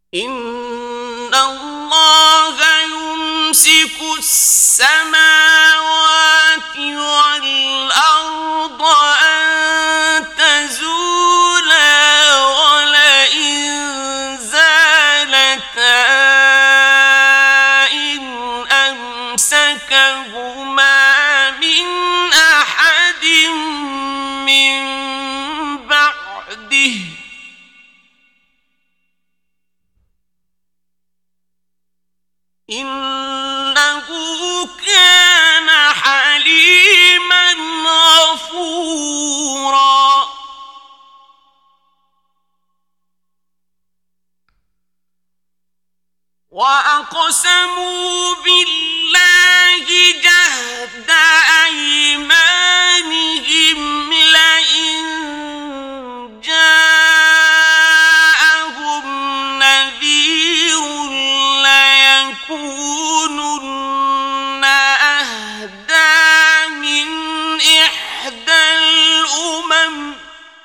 إن الله يمسك السماوات والأرض أن تزولا ولئن زالتا إن أمسكهما من أحد من بعده إنه كان حليما غفورا. وأقسموا بالله جهد أيمانهم لئن جاءهم نذير ليكونن أهدى من إحدى الأمم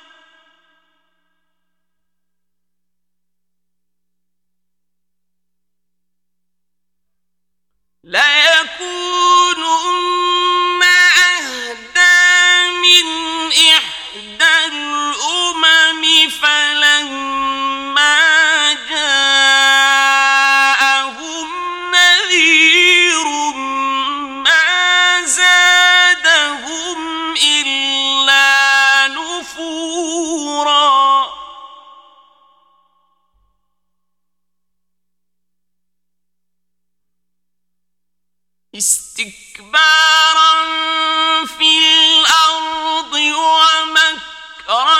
فلما جاءهم نذير ما زادهم إلا نفورا. استكبارا في الأرض ومكر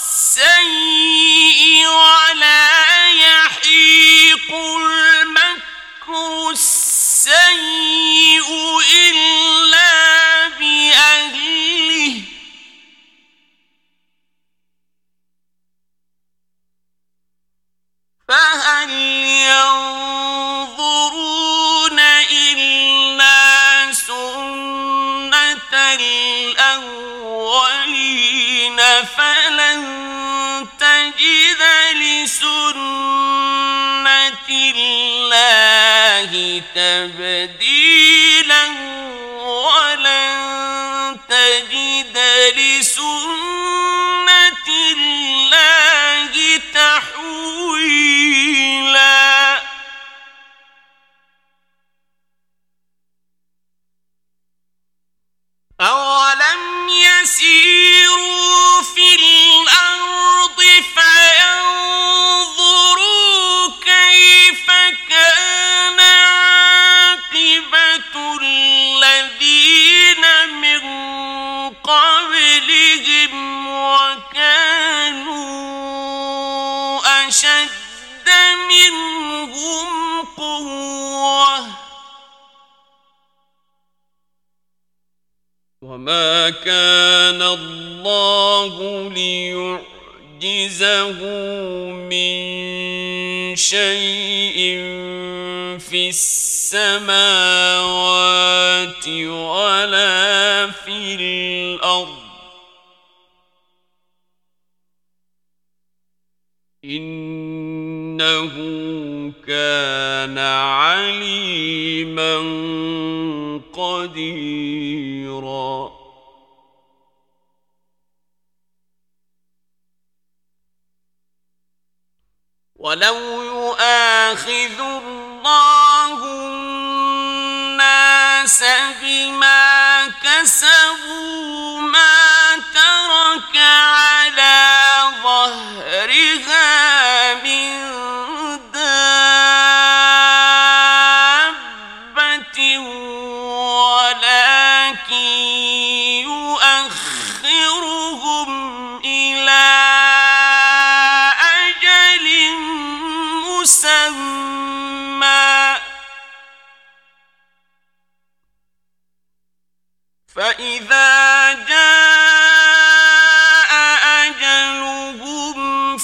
السيء ولا يحيق المكر السيء إلا بأهله فهل ينظرون إلا سنة الأولين فلن تجد لسنة الله تبديلا ولن تجد لسنة الله تحويلا. أولم يسيروا في الأرض فينظروا كيف كان عاقبة الذين من قبلهم وكانوا أشد منهم قوة وما كان الله ليعجزه من شيء في السماوات ولا في الأرض إنه كان عليما قديرا. ولو يؤاخذ الله الناس بما كسبوا ما ترك على ظهرها من دابة ولكن يؤخرهم إلى أجل مسمى فإذا جاء أجلهم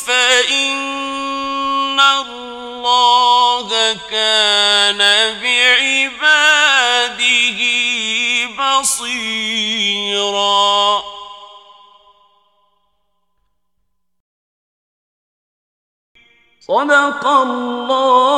فإن الله كان بعباده بصيرا. صدق الله